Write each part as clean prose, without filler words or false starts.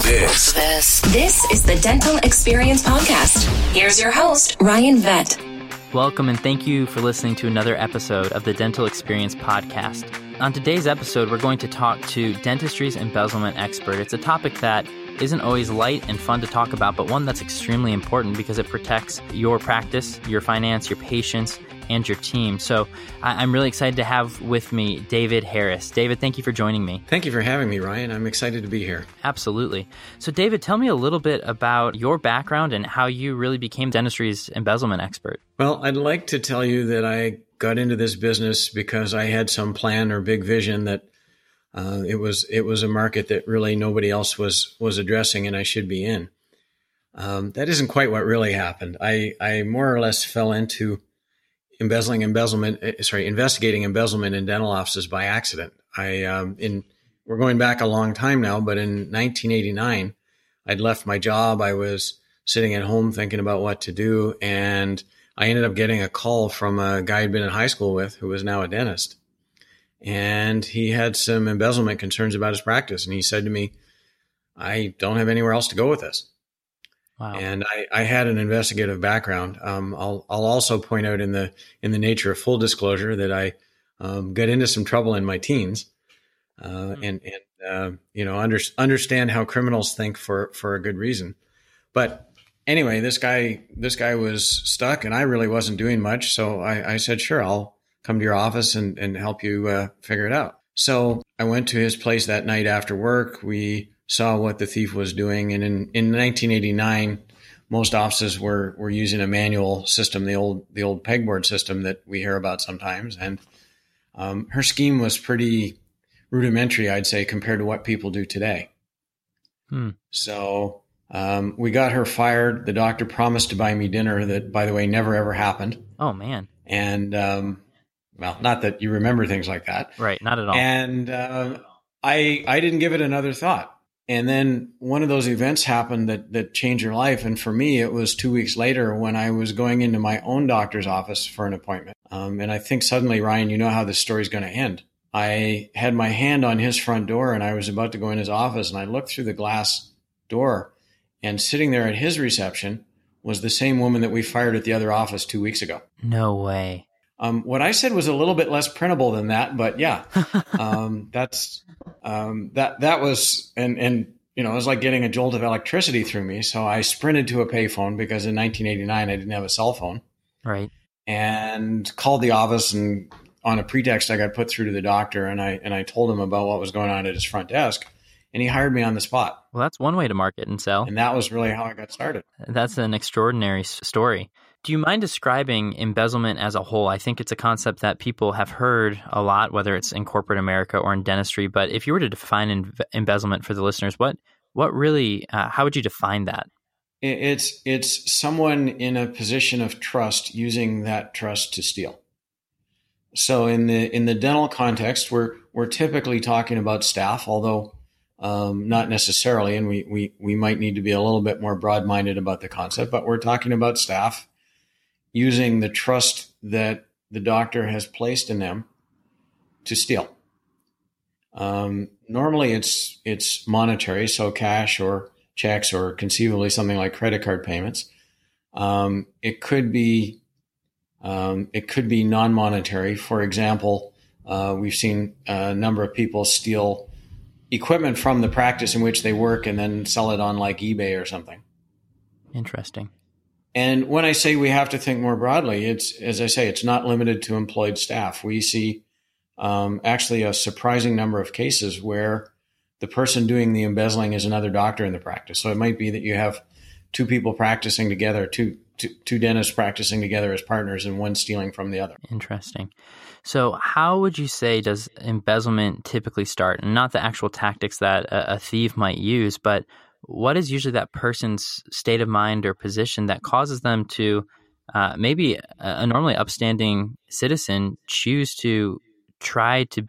This is the Dental Experience Podcast. Here's your host, Ryan Vett. Welcome and thank you for listening to another episode of the Dental Experience Podcast. On today's episode, we're going to talk to dentistry's embezzlement expert. It's a topic that isn't always light and fun to talk about, but one that's extremely important because it protects your practice, your finance, your patients, and your team. So I'm really excited to have with me David Harris. David, thank you for joining me. Thank you for having me, Ryan. I'm excited to be here. Absolutely. So David, tell me a little bit about your background and how you really became dentistry's embezzlement expert. Well, I'd like to tell you that I got into this business because I had some plan or big vision that it was a market that really nobody else was addressing and I should be in. That isn't quite what really happened. I more or less fell into investigating embezzlement in dental offices by accident. We're going back a long time now, but in 1989, I'd left my job. I was sitting at home thinking about what to do, and I ended up getting a call from a guy I'd been in high school with who was now a dentist. And he had some embezzlement concerns about his practice. And he said to me, I don't have anywhere else to go with this. Wow. And I had an investigative background. I'll also point out in the nature of full disclosure that I got into some trouble in my teens, and understand how criminals think for a good reason. But anyway, this guy was stuck, and I really wasn't doing much. So I said, sure, I'll come to your office and help you figure it out. So I went to his place that night after work. We saw what the thief was doing. And in 1989, most offices were using a manual system, the old pegboard system that we hear about sometimes. And her scheme was pretty rudimentary, I'd say, compared to what people do today. So we got her fired. The doctor promised to buy me dinner that, by the way, never, ever happened. Oh, man. And, well, not that you remember things like that. Right, not at all. And I didn't give it another thought. And then one of those events happened that changed your life. And for me, it was 2 weeks later when I was going into my own doctor's office for an appointment. And I think suddenly, Ryan, you know how this story's going to end. I had my hand on his front door and I was about to go in his office, and I looked through the glass door, and sitting there at his reception was the same woman that we fired at the other office 2 weeks ago. No way. What I said was a little bit less printable than that, but yeah, that was, and it was like getting a jolt of electricity through me. So I sprinted to a payphone because in 1989, I didn't have a cell phone. Right. And called the office, and on a pretext, I got put through to the doctor, and I told him about what was going on at his front desk, and he hired me on the spot. Well, that's one way to market and sell. And that was really how I got started. That's an extraordinary story. Do you mind describing embezzlement as a whole? I think it's a concept that people have heard a lot, whether it's in corporate America or in dentistry. But if you were to define embezzlement for the listeners, what really, how would you define that? It's someone in a position of trust using that trust to steal. So in the dental context, we're typically talking about staff, although not necessarily, and we might need to be a little bit more broad-minded about the concept. But we're talking about staff using the trust that the doctor has placed in them to steal. Normally it's monetary, so cash or checks or conceivably something like credit card payments. It could be non-monetary. For example, we've seen a number of people steal equipment from the practice in which they work and then sell it on like eBay or something. Interesting. And when I say we have to think more broadly, it's, as I say, it's not limited to employed staff. We see actually a surprising number of cases where the person doing the embezzling is another doctor in the practice. So it might be that you have two people practicing together, two dentists practicing together as partners, and one stealing from the other. Interesting. So how would you say does embezzlement typically start? And not the actual tactics that a thief might use, but what is usually that person's state of mind or position that causes them to maybe a normally upstanding citizen choose to try to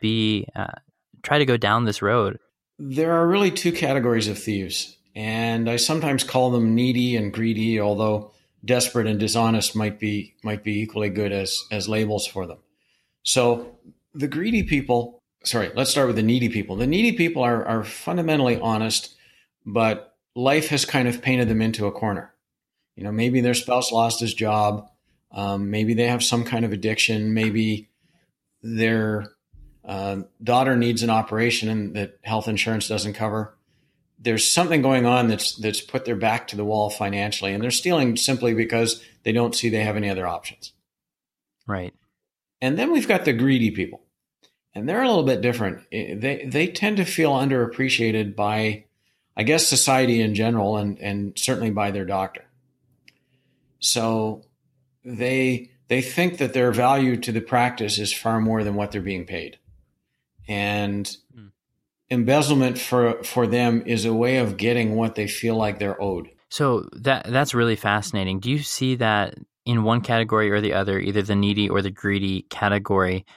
go down this road? There are really two categories of thieves, and I sometimes call them needy and greedy, although desperate and dishonest might be equally good as labels for them. So the greedy people, let's start with the needy people. The needy people are fundamentally honest but life has kind of painted them into a corner. Maybe their spouse lost his job. Maybe they have some kind of addiction. Maybe their daughter needs an operation and that health insurance doesn't cover. There's something going on that's put their back to the wall financially, and they're stealing simply because they don't see they have any other options. Right. And then we've got the greedy people, and they're a little bit different. They tend to feel underappreciated by, I guess, society in general, and certainly by their doctor. So they think that their value to the practice is far more than what they're being paid. And embezzlement for them is a way of getting what they feel like they're owed. So that's really fascinating. Do you see that in one category or the other, either the needy or the greedy category,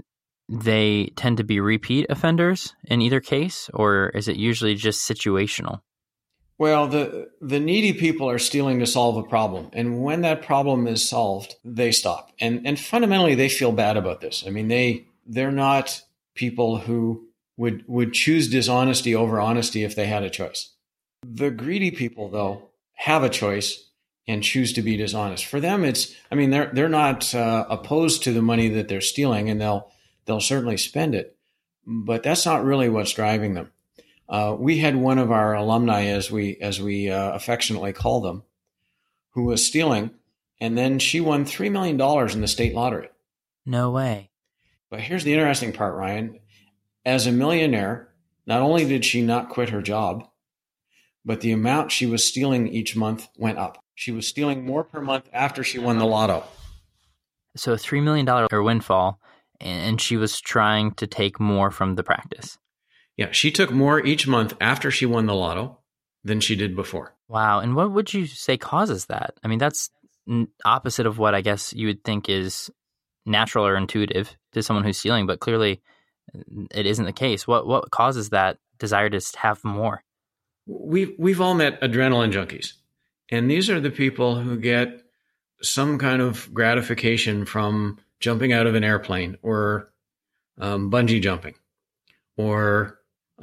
they tend to be repeat offenders in either case, or is it usually just situational? Well, the needy people are stealing to solve a problem. And when that problem is solved, they stop. And fundamentally, they feel bad about this. I mean, they're not people who would choose dishonesty over honesty if they had a choice. The greedy people, though, have a choice and choose to be dishonest. For them, they're not opposed to the money that they're stealing, and they'll certainly spend it. But that's not really what's driving them. We had one of our alumni, as we affectionately call them, who was stealing, and then she won $3 million in the state lottery. No way. But here's the interesting part, Ryan. As a millionaire, not only did she not quit her job, but the amount she was stealing each month went up. She was stealing more per month after she won the lotto. So a $3 million windfall, and she was trying to take more from the practice. Yeah, she took more each month after she won the lotto than she did before. Wow. And what would you say causes that? I mean, that's opposite of what I guess you would think is natural or intuitive to someone who's stealing, but clearly it isn't the case. What causes that desire to have more? We've all met adrenaline junkies, and these are the people who get some kind of gratification from jumping out of an airplane or bungee jumping or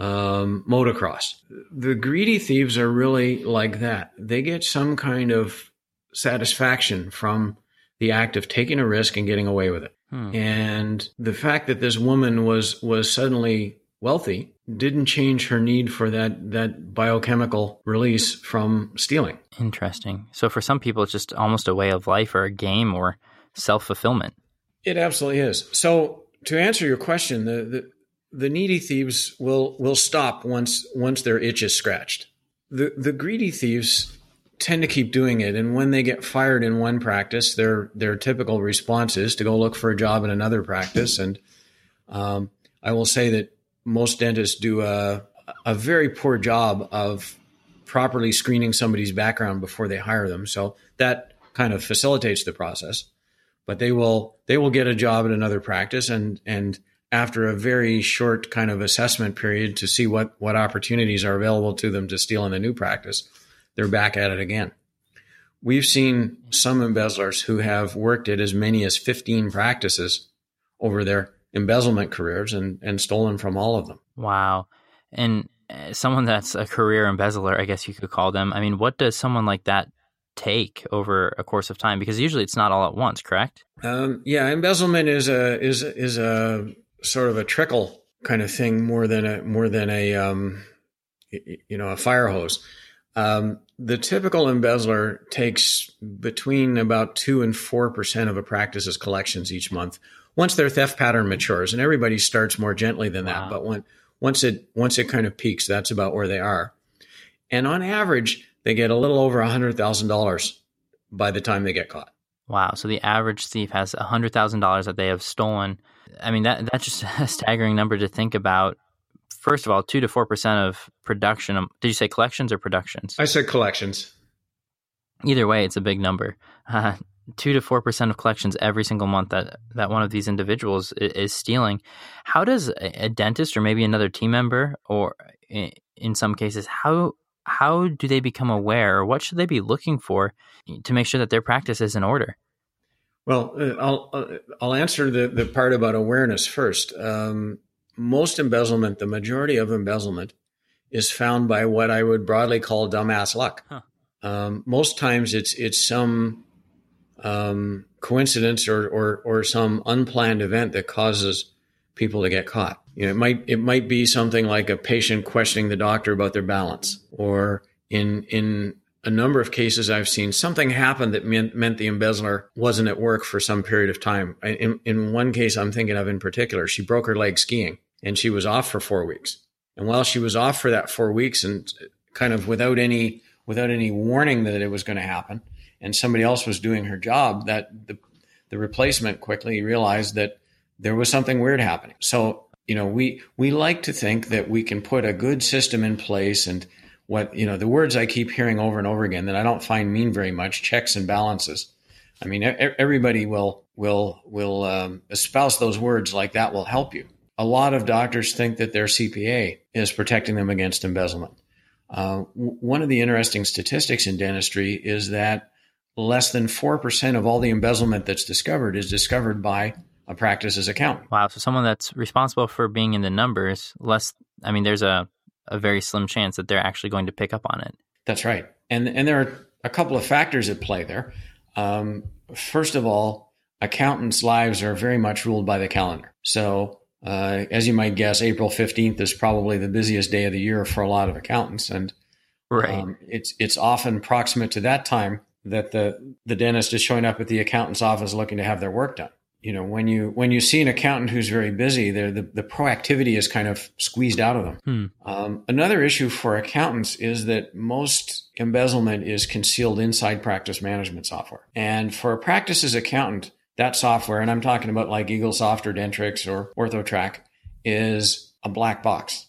motocross. The greedy thieves are really like that. They get some kind of satisfaction from the act of taking a risk and getting away with it. And the fact that this woman was suddenly wealthy didn't change her need for that biochemical release from stealing. Interesting. So for some people, it's just almost a way of life or a game or self-fulfillment. It absolutely is. So to answer your question, the needy thieves will stop once their itch is scratched. The greedy thieves tend to keep doing it, and when they get fired in one practice, their typical response is to go look for a job in another practice. And I will say that most dentists do a very poor job of properly screening somebody's background before they hire them. So that kind of facilitates the process. But they will get a job at another practice, and after a very short kind of assessment period to see what opportunities are available to them to steal in a new practice, they're back at it again. We've seen some embezzlers who have worked at as many as 15 practices over their embezzlement careers and stolen from all of them. Wow. And someone that's a career embezzler, I guess you could call them. I mean, what does someone like that take over a course of time? Because usually it's not all at once, correct? Embezzlement is a sort of a trickle kind of thing more than a fire hose. The typical embezzler takes between about 2 and 4% of a practice's collections each month once their theft pattern matures, and everybody starts more gently than that. But once it kind of peaks, that's about where they are. And on average, they get a little over $100,000 by the time they get caught. Wow. So the average thief has $100,000 that they have stolen. I mean, that's just a staggering number to think about. First of all, 2 to 4% of production. Did you say collections or productions? I said collections. Either way, it's a big number. 2 to 4% of collections every single month that one of these individuals is stealing. How does a dentist or maybe another team member, or in some cases, how do they become aware, or what should they be looking for to make sure that their practice is in order? Well, I'll answer the part about awareness first. Most embezzlement, the majority of embezzlement, is found by what I would broadly call dumbass luck. Most times it's some coincidence or some unplanned event that causes people to get caught. It might be something like a patient questioning the doctor about their balance, or in a number of cases I've seen, something happened that meant the embezzler wasn't at work for some period of time. In one case I'm thinking of in particular, she broke her leg skiing and she was off for 4 weeks. And while she was off for that 4 weeks, and kind of without any warning that it was going to happen, and somebody else was doing her job, that the replacement quickly realized that there was something weird happening. So, we like to think that we can put a good system in place, and the words I keep hearing over and over again that I don't find mean very much, checks and balances. I mean, everybody will espouse those words like that will help you. A lot of doctors think that their CPA is protecting them against embezzlement. One of the interesting statistics in dentistry is that less than 4% of all the embezzlement that's discovered is discovered by a practice's accountant. Wow. So someone that's responsible for being in the numbers, there's a very slim chance that they're actually going to pick up on it. That's right. And there are a couple of factors at play there. First of all, accountants' lives are very much ruled by the calendar. So as you might guess, April 15th is probably the busiest day of the year for a lot of accountants. And right. It's often proximate to that time that the dentist is showing up at the accountant's office looking to have their work done. When you see an accountant who's very busy, the proactivity is kind of squeezed out of them. Another issue for accountants is that most embezzlement is concealed inside practice management software. And for a practice's accountant, that software, and I'm talking about like Eaglesoft or Dentrix or OrthoTrack, is a black box.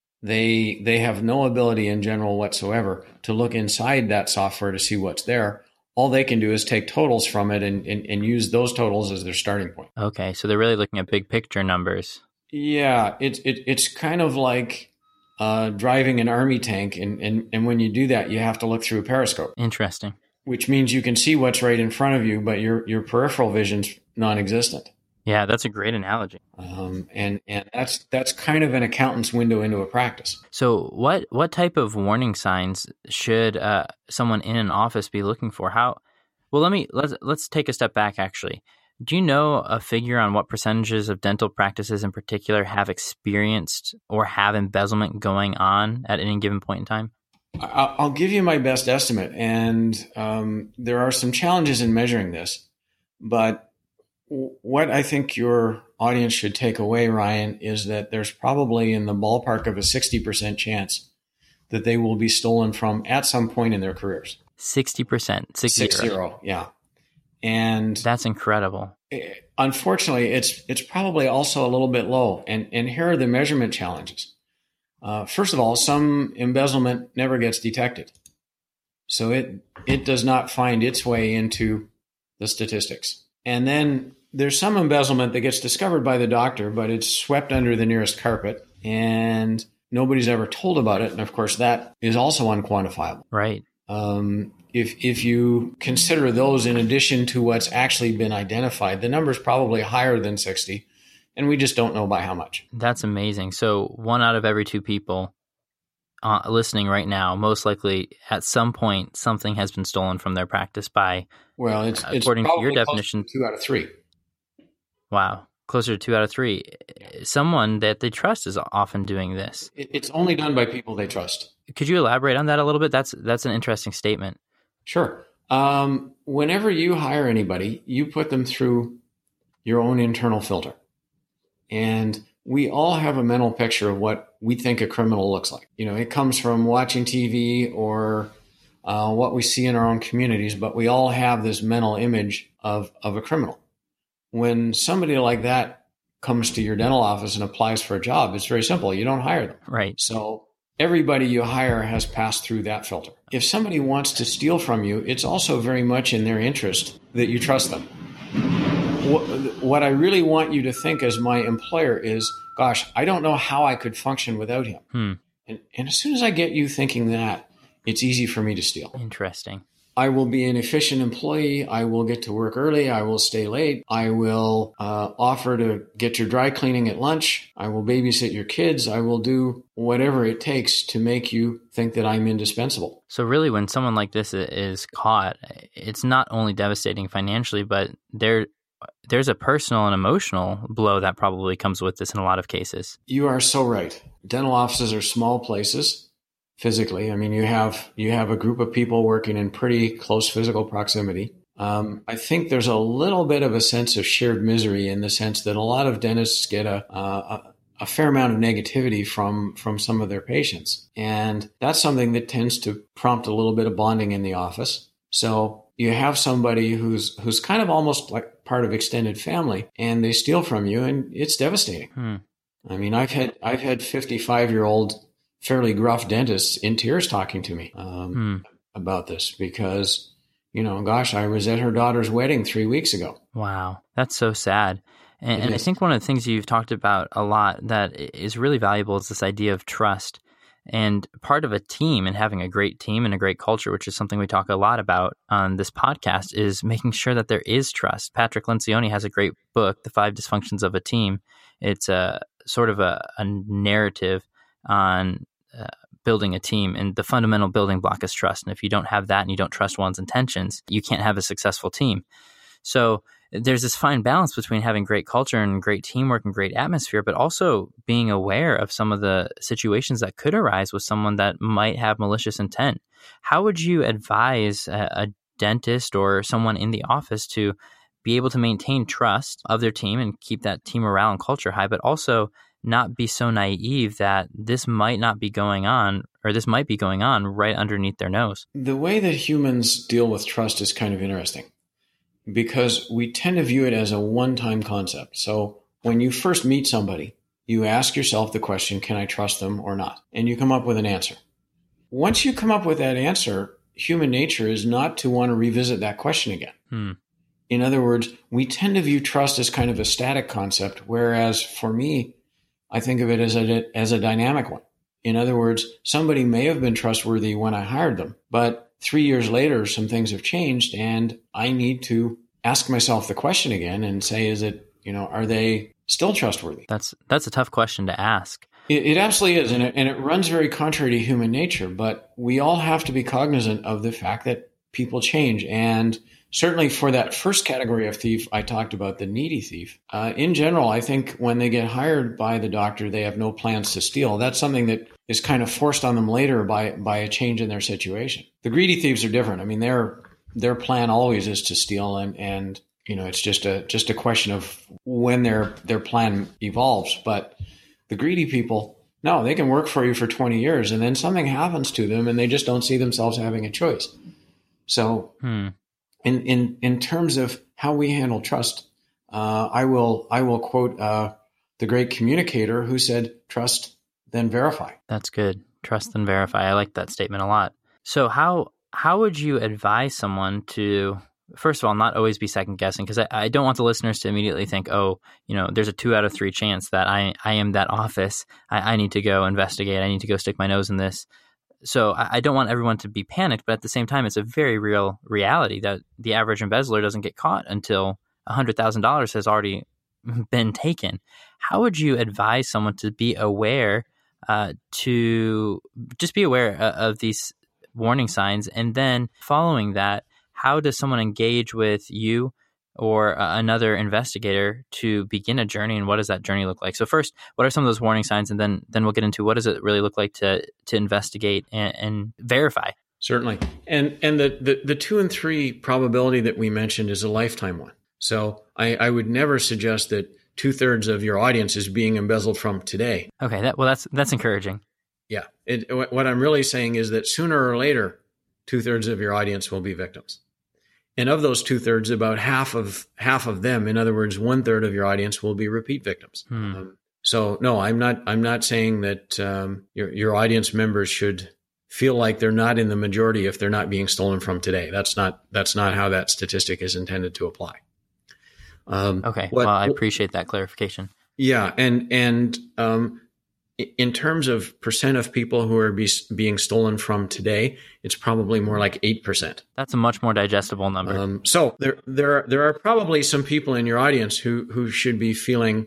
They have no ability in general whatsoever to look inside that software to see what's there. All they can do is take totals from it and use those totals as their starting point. Okay, so they're really looking at big picture numbers. Yeah, it's kind of like driving an army tank, and when you do that, you have to look through a periscope. Interesting. Which means you can see what's right in front of you, but your peripheral vision's non-existent. Yeah, that's a great analogy. And that's kind of an accountant's window into a practice. So what type of warning signs should someone in an office be looking for? Let's take a step back actually. Do you know a figure on what percentages of dental practices in particular have experienced or have embezzlement going on at any given point in time? I'll give you my best estimate, and there are some challenges in measuring this, but what I think your audience should take away, Ryan, is that there's probably in the ballpark of a 60% chance that they will be stolen from at some point in their careers. 60%. 60, yeah. And that's incredible. Unfortunately, it's probably also a little bit low. And here are the measurement challenges. First of all, some embezzlement never gets detected. So it does not find its way into the statistics. And then there's some embezzlement that gets discovered by the doctor, but it's swept under the nearest carpet and nobody's ever told about it. And of course, that is also unquantifiable. Right. If you consider those in addition to what's actually been identified, the number is probably higher than 60, and we just don't know by how much. That's amazing. So 1 out of every 2 people listening right now, most likely at some point, something has been stolen from their practice by, it's according to your definition, 2 out of 3. Wow. Closer to 2 out of 3. Someone that they trust is often doing this. It's only done by people they trust. Could you elaborate on that a little bit? That's an interesting statement. Sure. Whenever you hire anybody, you put them through your own internal filter. And we all have a mental picture of what we think a criminal looks like. It comes from watching TV or what we see in our own communities, but we all have this mental image of a criminal. When somebody like that comes to your dental office and applies for a job, it's very simple. You don't hire them. Right. So everybody you hire has passed through that filter. If somebody wants to steal from you, it's also very much in their interest that you trust them. What I really want you to think as my employer is, gosh, I don't know how I could function without him. And as soon as I get you thinking that, it's easy for me to steal. Interesting. I will be an efficient employee. I will get to work early. I will stay late. I will offer to get your dry cleaning at lunch. I will babysit your kids. I will do whatever it takes to make you think that I'm indispensable. So really, when someone like this is caught, it's not only devastating financially, but there's a personal and emotional blow that probably comes with this in a lot of cases. You are so right. Dental offices are small places. Physically, I mean, you have a group of people working in pretty close physical proximity. I think there's a little bit of a sense of shared misery in the sense that a lot of dentists get a fair amount of negativity from some of their patients, and that's something that tends to prompt a little bit of bonding in the office. So you have somebody who's kind of almost like part of extended family, and they steal from you, and it's devastating. I mean, I've had 55-year-old fairly gruff dentists in tears talking to me about this because, gosh, I was at her daughter's wedding 3 weeks ago. Wow. That's so sad. And I think one of the things you've talked about a lot that is really valuable is this idea of trust. And part of a team and having a great team and a great culture, which is something we talk a lot about on this podcast, is making sure that there is trust. Patrick Lencioni has a great book, The 5 Dysfunctions of a Team. It's a sort of a narrative on building a team, and the fundamental building block is trust. And if you don't have that and you don't trust one's intentions, you can't have a successful team. So there's this fine balance between having great culture and great teamwork and great atmosphere, but also being aware of some of the situations that could arise with someone that might have malicious intent. How would you advise a dentist or someone in the office to be able to maintain trust of their team and keep that team morale and culture high, but also not be so naive that this might not be going on, or this might be going on right underneath their nose? The way that humans deal with trust is kind of interesting because we tend to view it as a one-time concept. So when you first meet somebody, you ask yourself the question, can I trust them or not? And you come up with an answer. Once you come up with that answer, human nature is not to want to revisit that question again. In other words, we tend to view trust as kind of a static concept, whereas for me, I think of it as a dynamic one. In other words, somebody may have been trustworthy when I hired them, but 3 years later, some things have changed and I need to ask myself the question again and say, are they still trustworthy? That's a tough question to ask. It absolutely is. And it runs very contrary to human nature, but we all have to be cognizant of the fact that people change. And certainly for that first category of thief, I talked about the needy thief. In general, I think when they get hired by the doctor, they have no plans to steal. That's something that is kind of forced on them later by a change in their situation. The greedy thieves are different. I mean, their plan always is to steal, and it's just a question of when their plan evolves. But the greedy people, no, they can work for you for 20 years, and then something happens to them, and they just don't see themselves having a choice. So. In terms of how we handle trust, I will quote the great communicator who said, "Trust, then verify." That's good. Trust, then verify. I like that statement a lot. So how would you advise someone to, first of all, not always be second guessing? Because I don't want the listeners to immediately think, there's a 2 out of 3 chance that I am that office. I need to go investigate. I need to go stick my nose in this. So I don't want everyone to be panicked, but at the same time, it's a very real reality that the average embezzler doesn't get caught until $100,000 has already been taken. How would you advise someone to be aware, to just be aware of these warning signs? And then following that, how does someone engage with you or another investigator to begin a journey, and what does that journey look like? So first, what are some of those warning signs, and then we'll get into what does it really look like to investigate and verify? Certainly, and the 2 and 3 probability that we mentioned is a lifetime one. So I would never suggest that 2/3 of your audience is being embezzled from today. Okay, that's encouraging. Yeah, what I'm really saying is that sooner or later, 2/3 of your audience will be victims. And of those 2/3, about half of them, in other words, 1/3 of your audience will be repeat victims. So no, I'm not saying that your audience members should feel like they're not in the majority if they're not being stolen from today. That's not how that statistic is intended to apply. Okay, well, I appreciate that clarification. Yeah, and in terms of percent of people who are being stolen from today, it's probably more like 8%. That's a much more digestible number. So there are probably some people in your audience who should be feeling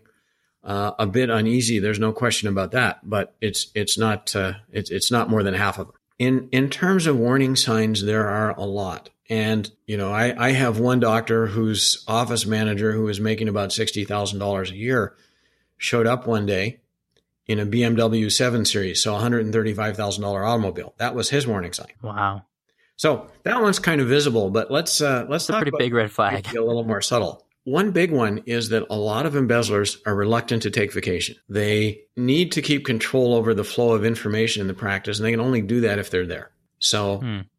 a bit uneasy. There's no question about that, but it's not more than half of them. In terms of warning signs, there are a lot. And, I have one doctor whose office manager, who was making about $60,000 a year, showed up one day in a BMW 7 Series, so $135,000 automobile. That was his warning sign. Wow. So that one's kind of visible, but let's talk a pretty big red flag. A little more subtle. One big one is that a lot of embezzlers are reluctant to take vacation. They need to keep control over the flow of information in the practice, and they can only do that if they're there. So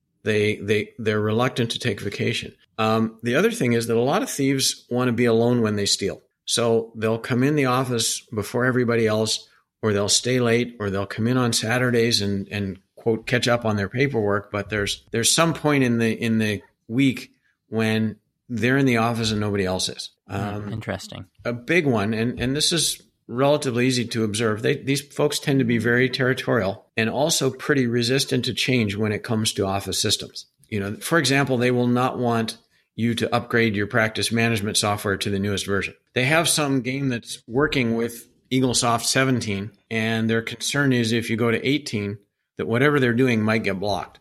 they're reluctant to take vacation. The other thing is that a lot of thieves want to be alone when they steal. So they'll come in the office before everybody else, or they'll stay late, or they'll come in on Saturdays and quote, catch up on their paperwork. But there's some point in the week when they're in the office and nobody else is. Interesting. A big one, and this is relatively easy to observe. These folks tend to be very territorial and also pretty resistant to change when it comes to office systems. For example, they will not want you to upgrade your practice management software to the newest version. They have some game that's working with EagleSoft 17, and their concern is if you go to 18, that whatever they're doing might get blocked.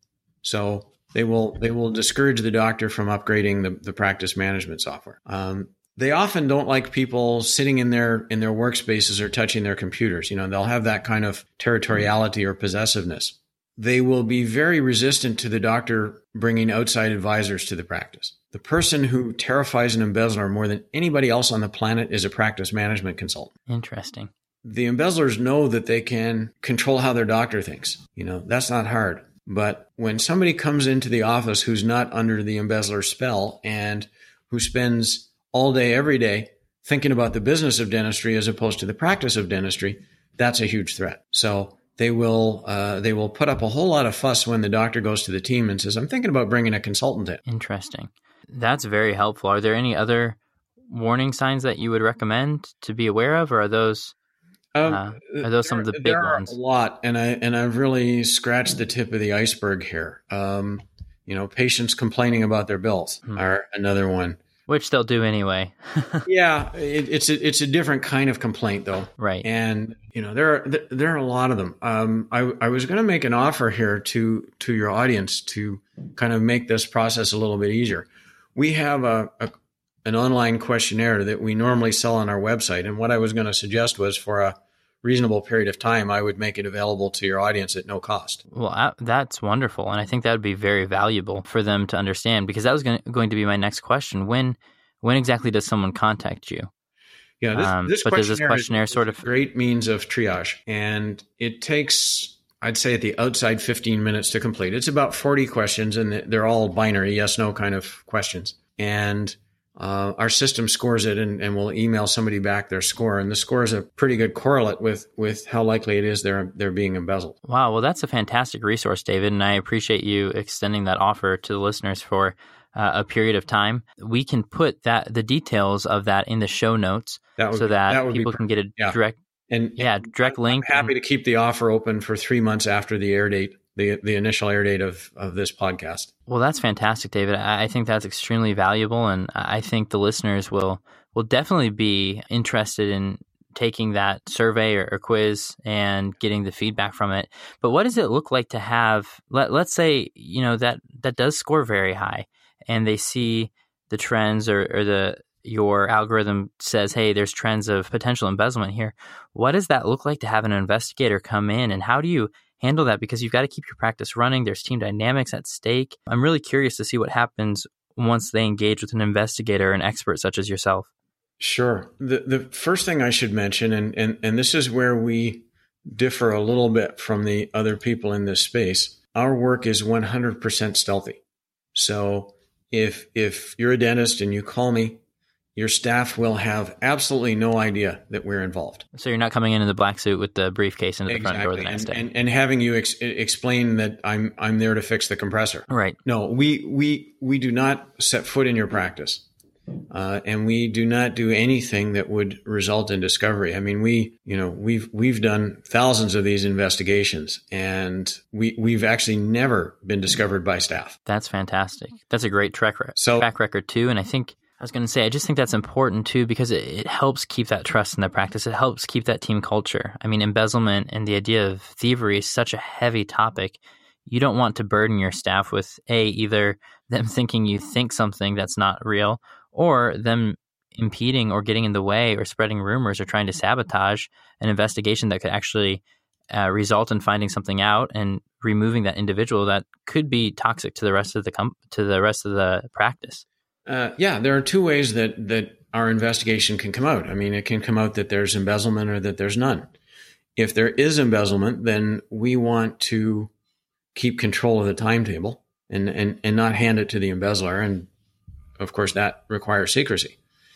So they will discourage the doctor from upgrading the practice management software. They often don't like people sitting in their workspaces or touching their computers. They'll have that kind of territoriality or possessiveness. They will be very resistant to the doctor bringing outside advisors to the practice. The person who terrifies an embezzler more than anybody else on the planet is a practice management consultant. Interesting. The embezzlers know that they can control how their doctor thinks. That's not hard. But when somebody comes into the office who's not under the embezzler's spell and who spends all day, every day thinking about the business of dentistry as opposed to the practice of dentistry, that's a huge threat. So they will put up a whole lot of fuss when the doctor goes to the team and says, I'm thinking about bringing a consultant in. Interesting. That's very helpful. Are there any other warning signs that you would recommend to be aware of, or are those some of the big ones? There are a lot, and I've really scratched the tip of the iceberg here. Patients complaining about their bills are another one. Which they'll do anyway. Yeah, it's a different kind of complaint, though. Right. And there are a lot of them. I was going to make an offer here to your audience to kind of make this process a little bit easier. We have an online questionnaire that we normally sell on our website, and what I was going to suggest was for a reasonable period of time, I would make it available to your audience at no cost. Well, that's wonderful. And I think that would be very valuable for them to understand, because that was going to be my next question. When exactly does someone contact you? Yeah, this questionnaire is sort of a great means of triage, and it takes, I'd say, at the outside 15 minutes to complete. It's about 40 questions, and they're all binary yes, no kind of questions. And our system scores it, and we'll email somebody back their score. And the score is a pretty good correlate with how likely it is they're being embezzled. Wow. Well, that's a fantastic resource, David. And I appreciate you extending that offer to the listeners for a period of time. We can put the details of that in the show notes so that people can get a direct link. I'm happy to keep the offer open for 3 months after the air date. The initial air date of this podcast. Well, that's fantastic, David. I think that's extremely valuable, and I think the listeners will definitely be interested in taking that survey or quiz and getting the feedback from it. But what does it look like to have, let's say, that does score very high, and they see the trends or your algorithm says, hey, there's trends of potential embezzlement here. What does that look like to have an investigator come in, and how do you handle that? Because you've got to keep your practice running. There's team dynamics at stake. I'm really curious to see what happens once they engage with an investigator, an expert such as yourself. Sure. The first thing I should mention, and this is where we differ a little bit from the other people in this space, our work is 100% stealthy. So if you're a dentist and you call me, your staff will have absolutely no idea that we're involved. So you're not coming in the black suit with the briefcase into the front door the next day. And having you explain that I'm there to fix the compressor. Right. No, we do not set foot in your practice. and we do not do anything that would result in discovery. I mean, we've done thousands of these investigations, and we've actually never been discovered by staff. That's fantastic. That's a great track record too. And I just think that's important too, because it helps keep that trust in the practice. It helps keep that team culture. I mean, embezzlement and the idea of thievery is such a heavy topic. You don't want to burden your staff with either them thinking you think something that's not real, or them impeding or getting in the way or spreading rumors or trying to sabotage an investigation that could actually result in finding something out and removing that individual that could be toxic to the rest of the practice. There are two ways that our investigation can come out. I mean, it can come out that there's embezzlement or that there's none. If there is embezzlement, then we want to keep control of the timetable and not hand it to the embezzler. And of course, that requires secrecy.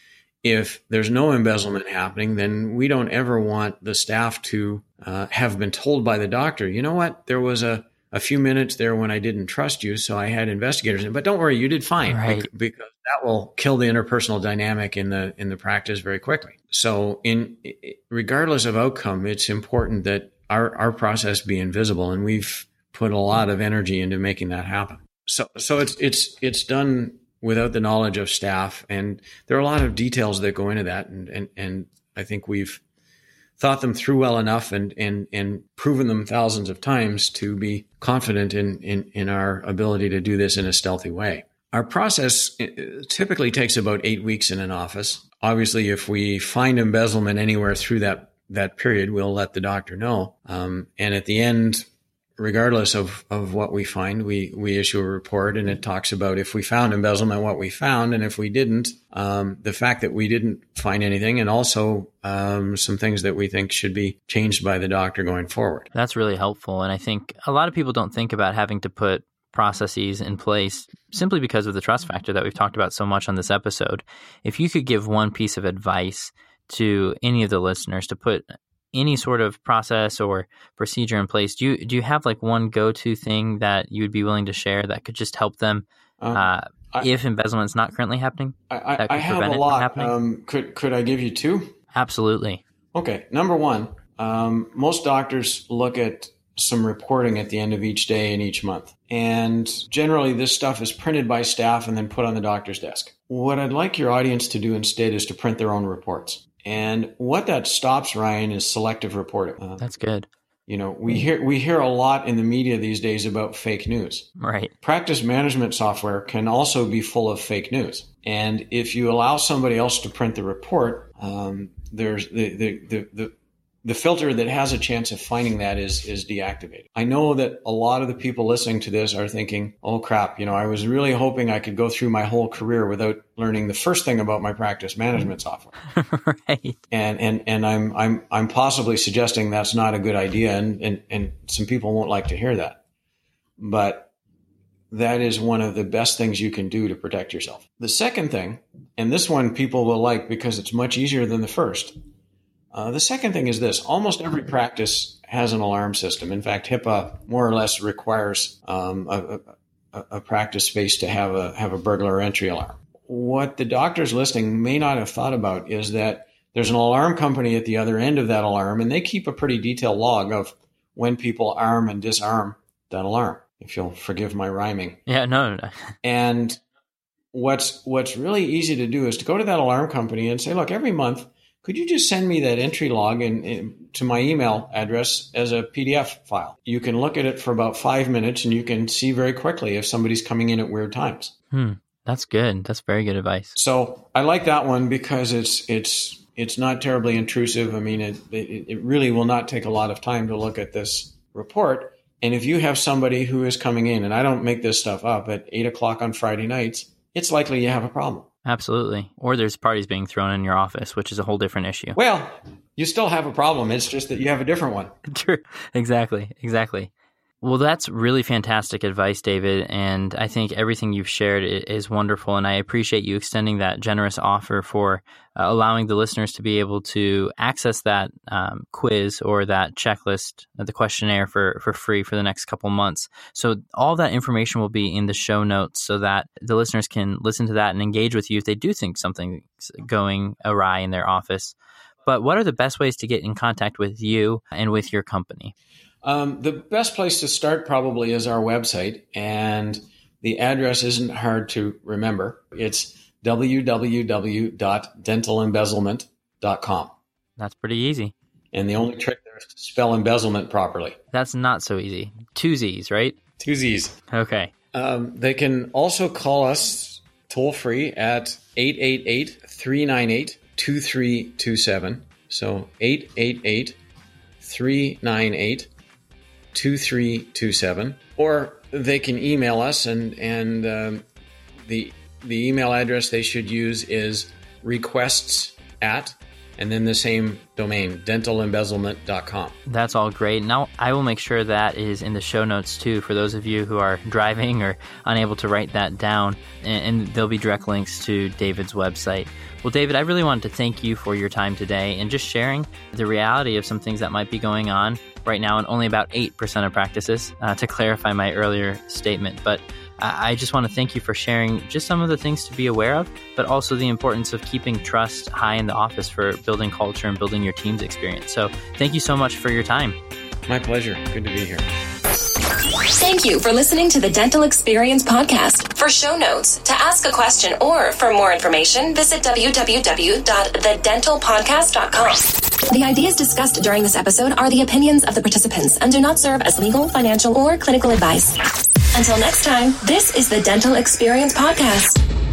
If there's no embezzlement happening, then we don't ever want the staff to have been told by the doctor, you know what, there was a few minutes there when I didn't trust you, so I had investigators in. But don't worry, you did fine, right? Because that will kill the interpersonal dynamic in the practice very quickly. So, regardless of outcome, it's important that our process be invisible, and we've put a lot of energy into making that happen. So it's done without the knowledge of staff, and there are a lot of details that go into that, and I think we've thought them through well enough and proven them thousands of times to be confident in our ability to do this in a stealthy way. Our process typically takes about 8 weeks in an office. Obviously, if we find embezzlement anywhere through that period, we'll let the doctor know. And at the end, regardless of what we find, we issue a report, and it talks about if we found embezzlement, what we found, and if we didn't, the fact that we didn't find anything, and also some things that we think should be changed by the doctor going forward. That's really helpful. And I think a lot of people don't think about having to put processes in place simply because of the trust factor that we've talked about so much on this episode. If you could give one piece of advice to any of the listeners to put any sort of process or procedure in place, do you have like one go-to thing that you would be willing to share that could just help them if embezzlement is not currently happening? I have a lot. Could I give you two? Absolutely. Okay. Number one, most doctors look at some reporting at the end of each day and each month. And generally this stuff is printed by staff and then put on the doctor's desk. What I'd like your audience to do instead is to print their own reports. And what that stops, Ryan, is selective reporting. That's good. We hear a lot in the media these days about fake news. Right. Practice management software can also be full of fake news. And if you allow somebody else to print the report, there's the filter that has a chance of finding that is deactivated. I know that a lot of the people listening to this are thinking, oh crap, I was really hoping I could go through my whole career without learning the first thing about my practice management software. Right. And I'm possibly suggesting that's not a good idea, and some people won't like to hear that. But that is one of the best things you can do to protect yourself. The second thing, and this one people will like because it's much easier than the first. The second thing is this. Almost every practice has an alarm system. In fact, HIPAA more or less requires a practice space to have a burglar entry alarm. What the doctors listening may not have thought about is that there's an alarm company at the other end of that alarm, and they keep a pretty detailed log of when people arm and disarm that alarm, if you'll forgive my rhyming. Yeah, no. And what's really easy to do is to go to that alarm company and say, look, every month, could you just send me that entry log to my email address as a PDF file? You can look at it for about 5 minutes, and you can see very quickly if somebody's coming in at weird times. That's good. That's very good advice. So I like that one because it's not terribly intrusive. I mean, it really will not take a lot of time to look at this report. And if you have somebody who is coming in, and I don't make this stuff up, at 8:00 on Friday nights, it's likely you have a problem. Absolutely. Or there's parties being thrown in your office, which is a whole different issue. Well, you still have a problem. It's just that you have a different one. True. Exactly. Well, that's really fantastic advice, David. And I think everything you've shared is wonderful. And I appreciate you extending that generous offer for allowing the listeners to be able to access that quiz or that checklist, the questionnaire for free for the next couple months. So all that information will be in the show notes so that the listeners can listen to that and engage with you if they do think something's going awry in their office. But what are the best ways to get in contact with you and with your company? The best place to start probably is our website, and the address isn't hard to remember. It's www.dentalembezzlement.com. That's pretty easy. And the only trick there is to spell embezzlement properly. That's not so easy. 2 Z's, right? 2 Z's. Okay. They can also call us toll free at 888-398-2327. So 888-398-2327. Or they can email us, and the email address they should use is requests at, and then the same domain, dentalembezzlement.com. That's all great. Now, I will make sure that is in the show notes too for those of you who are driving or unable to write that down, and there'll be direct links to David's website. Well, David, I really wanted to thank you for your time today and just sharing the reality of some things that might be going on right now in only about 8% of practices, to clarify my earlier statement. But I just want to thank you for sharing just some of the things to be aware of, but also the importance of keeping trust high in the office for building culture and building your team's experience. So thank you so much for your time. My pleasure. Good to be here. Thank you for listening to the Dental Experience Podcast. For show notes, to ask a question, or for more information, visit www.thedentalpodcast.com. The ideas discussed during this episode are the opinions of the participants and do not serve as legal, financial, or clinical advice. Until next time, this is the Dental Experience Podcast.